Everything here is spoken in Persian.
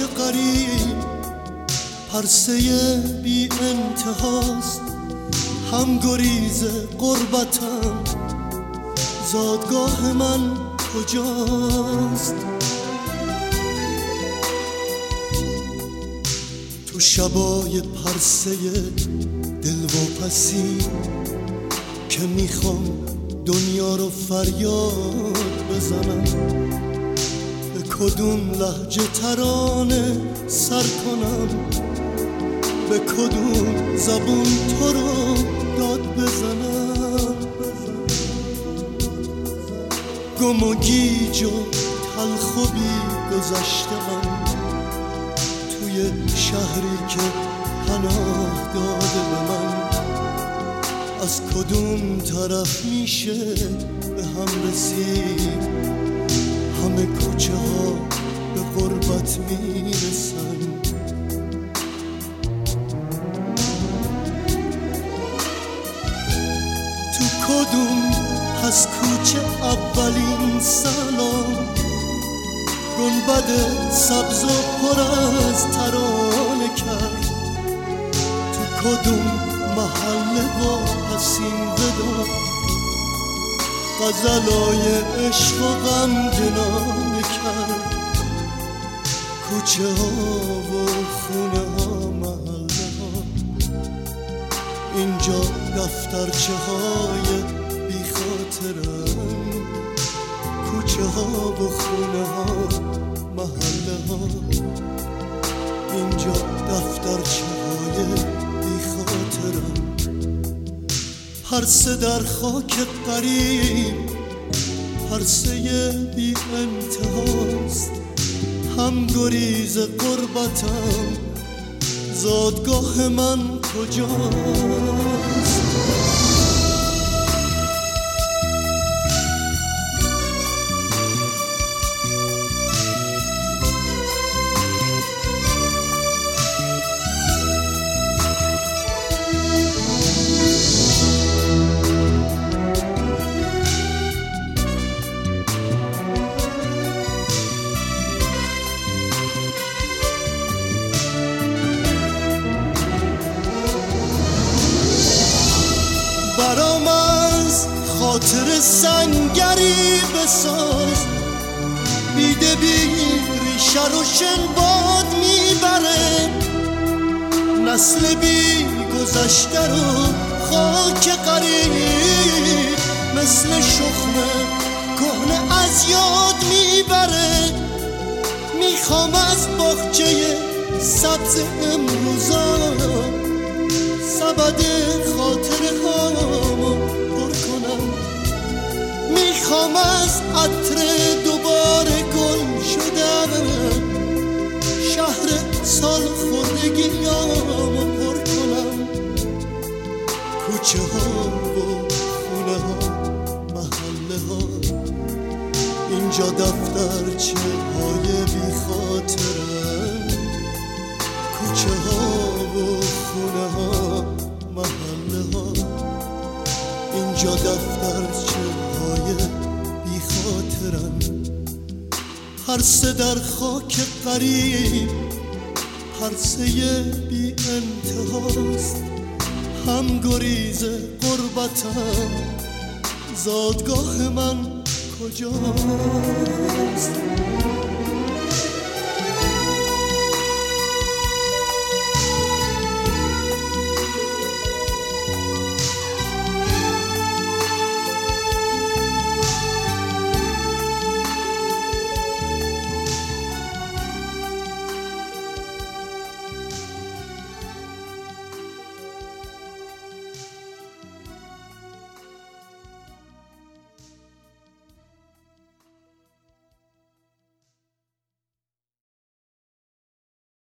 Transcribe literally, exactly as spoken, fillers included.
غریب پرسه بی انتهاست، هم گریز غربتم زادگاه من کجاست؟ تو شبای پرسه دل و پسی که میخوام دنیا رو فریاد بزنم، به کدوم لهجه ترانه سر کنم، به کدوم زبون تو رو داد بزنم. گم و گیج و تلخ و بی گذشته‌ام توی شهری که پناه داده به من، از کدوم طرف میشه به هم رسید؟ همه کوچه ها به غربت میرسن. تو کدوم پس کوچه اولین سلام گنبد سبز و پر از ترانه کرد؟ تو کدوم محله با حسین ودا غزلای عشق و غم جنانه کرد؟ کوچه ها و خونه ها محله ها، اینجا دفترچه های بی خاطرم. کوچه ها و خونه ها محله ها، اینجا دفترچه های بی خاطرم. پرسه در خاک غریب پرسه بی انتهاست، هم گریز غربتم زادگاه من کجاست؟ برام از خاطر سنگری بساز، بیده بی ریشه رو شنباد میبره، نسل بی گذشته رو خاک قریب مثل شخم کهنه از یاد میبره. میخوام از باغچه سبز امروزا سبد خاطره هامو پر کنم. میخوام از عطر دوباره گل شدم شهر سال خوردگیامو پر کنم. کوچه ها و خونه ها محله ها، اینجا دفترچه های بی خاطرم. کوچه ها و خونه ها محله ها، اینجا دفترچه های بی خاطرم. پرسه در خاک غریب پرسه بی انتهاست، هم گریز غربتم زادگاه من کجاست؟